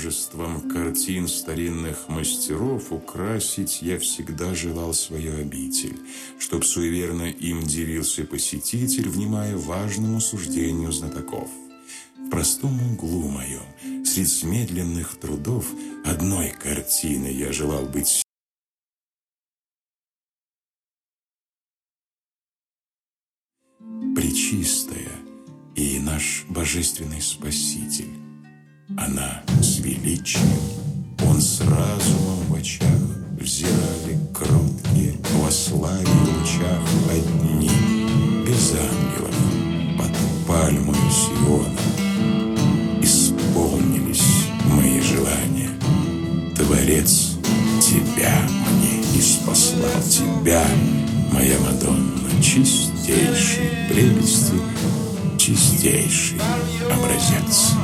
множеством картин старинных мастеров украсить я всегда желал свою обитель, чтоб суеверно им дивился посетитель, внимая важному суждению знатоков. В простом углу моем, средь медленных трудов, одной картины я желал быть. Пречистая и наш божественный Спаситель. Она с величием, он с разумом в очах, взирали кроткие во славе и лучах одни, без ангелов, под пальмою Сиона. Исполнились мои желания. Творец тебя мне испослал, тебя, моя Мадонна, чистейшей прелести, чистейший образец.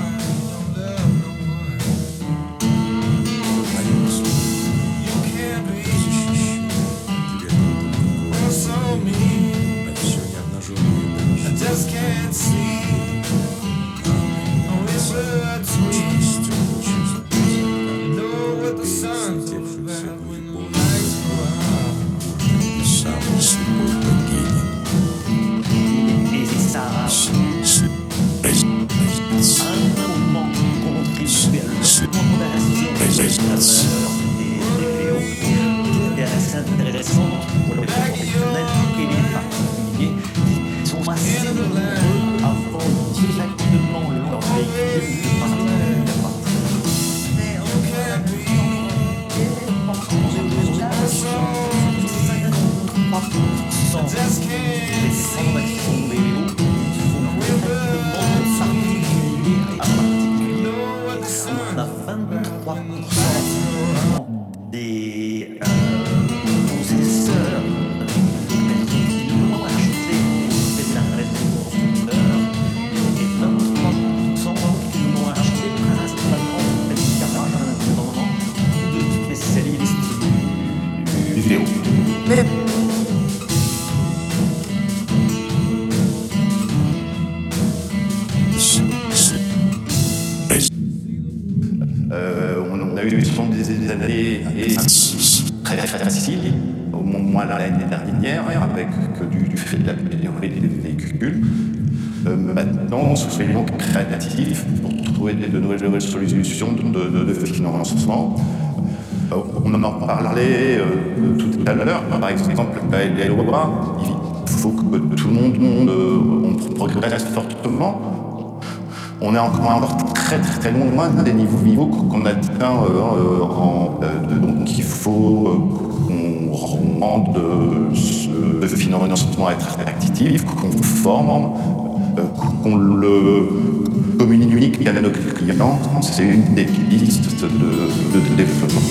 On a eu des années très faciles, au moins l'année dernière, avec du fait de la pénurie des véhicules. Maintenant, soyons créatifs pour trouver de nouvelles solutions de financement. On en parlait tout à l'heure, par exemple, les lois, il faut que tout le monde on progresse fortement. On est encore très loin des niveaux qu'on atteint donc il faut qu'on rende ce financement attractif, qu'on forme, qu'on le communique à nos clients. C'est une des pistes de développement.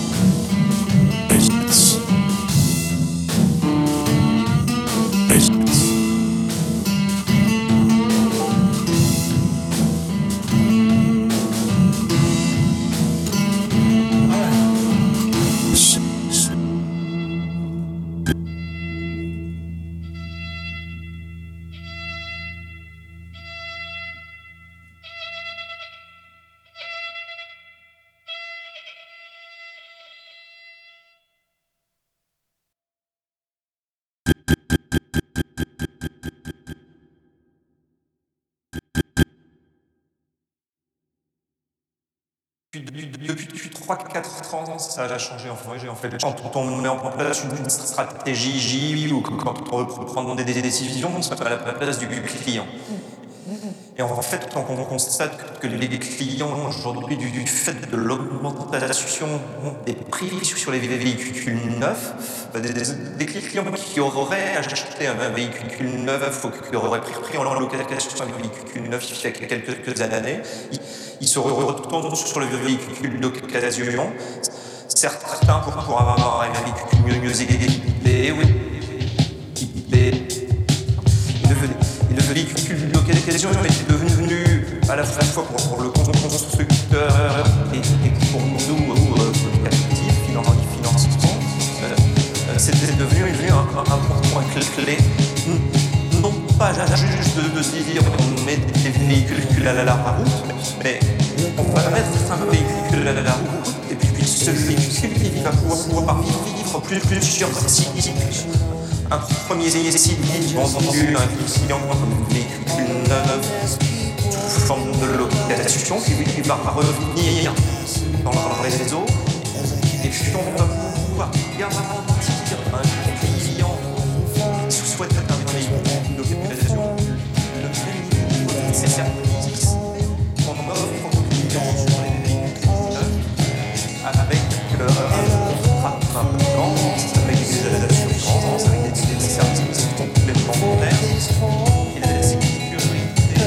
Depuis 3-4 ans, ça a changé. En fait, quand on met en place une stratégie ou quand on veut prendre des décisions, on se met à la place du client. Et en fait, quand on constate que les clients aujourd'hui, du fait de l'augmentation des prix sur les véhicules neufs, des clients qui auraient acheté un véhicule neuf ou qui auraient pris en location un véhicule neuf il y a quelques années, ils se retournent sur le véhicule d'occasion. Certains pour avoir un véhicule mieux équipé, oui. Le véhicule d'occasion est devenu à la fois pour le constructeur et pour nous, captifs, financement, c'était devenu un point clé. Non pas juste de se dire on met des véhicules à la route, mais on va mettre un véhicule à la route, et puis ce véhicule il va pouvoir vivre plusieurs cycles. Un premier cycle vendu à un client comme véhicule neuf sous forme de location, qui va revenir dans les réseaux, et puis on va pouvoir garantir un client qui souhaite un véhicule de localisation le même niveau de ses services qu'on offre aux clients sur les véhicules neufs, avec un peu de vente, avec des assurances, avec des services qui sont complètement modernes, et la sécurité.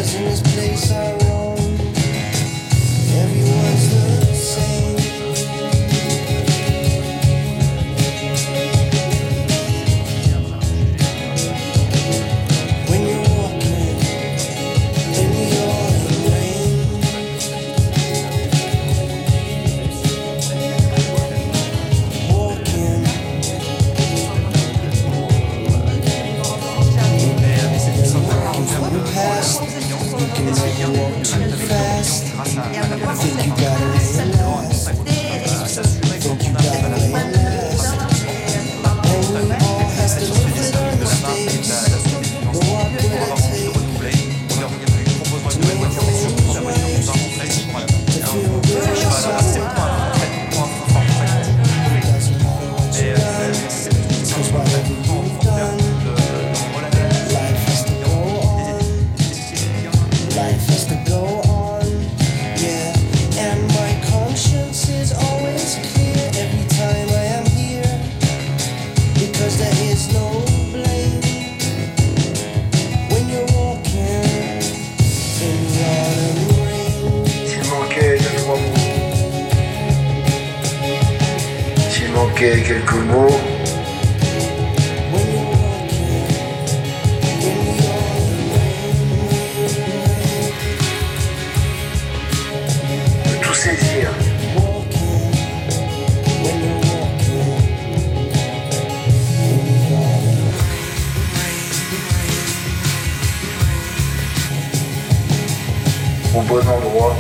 Quelques mots. De tout saisir. Au bon endroit.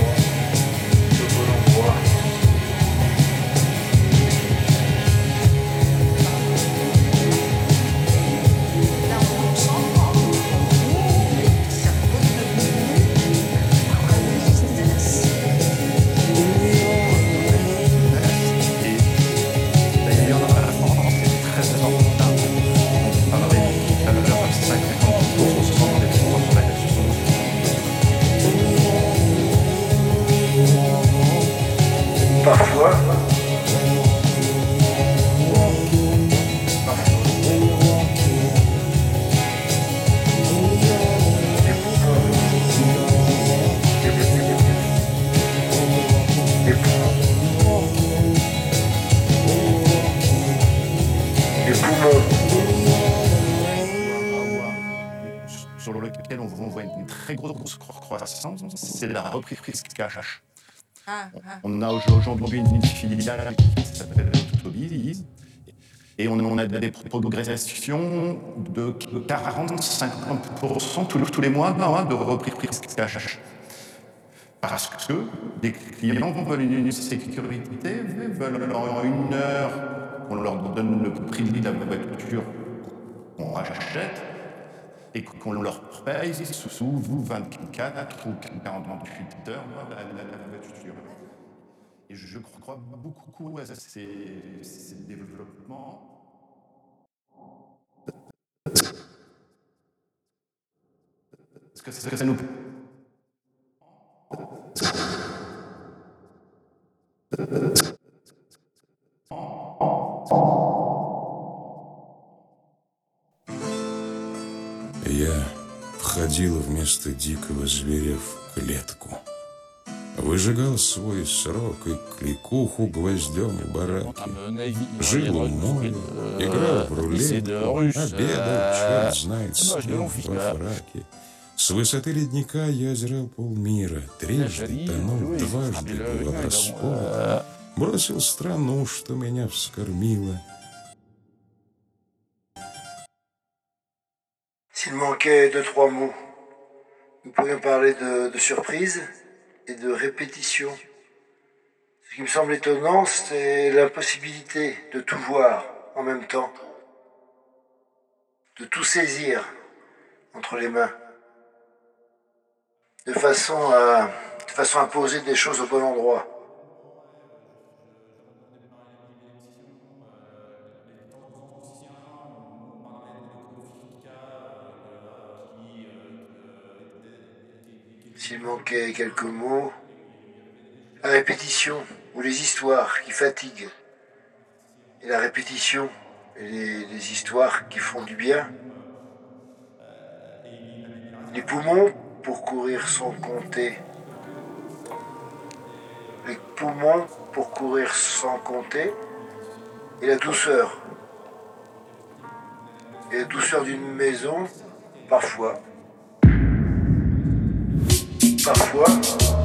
Parfois. Sur lequel on voit une très grosse croissance, c'est la reprise cash. On a aujourd'hui une filiale qui s'appelle Tobiz et on a des progressions de 40-50% tous les mois de reprise cash. Parce que les clients veulent une sécurité, veulent en une heure qu'on leur donne le prix de la voiture qu'on achète et qu'on leur paye sous 24 ou 48 heures la voiture. Et je crois beaucoup à ces développements. Parce que ça nous... Я входил вместо дикого зверя в клетку. Выжигал свой срок и кликуху гвоздем и бараки. Жил у моря, играл в рулетку, обедал, черт знает с кем во фраке. С высоты ледника я озирал полмира, трижды тонул, дважды был располог. Бросил страну, что меня вскормила. S'il manquait 2, 3 mots, nous pourrions parler de surprise et de répétition. Ce qui me semble étonnant, c'est l'impossibilité de tout voir en même temps, de tout saisir entre les mains, de façon à poser des choses au bon endroit. S'il manquait quelques mots, la répétition ou les histoires qui fatiguent, et la répétition et les histoires qui font du bien. Les poumons pour courir sans compter. Les poumons pour courir sans compter. Et la douceur. Et la douceur d'une maison, parfois. Parfois.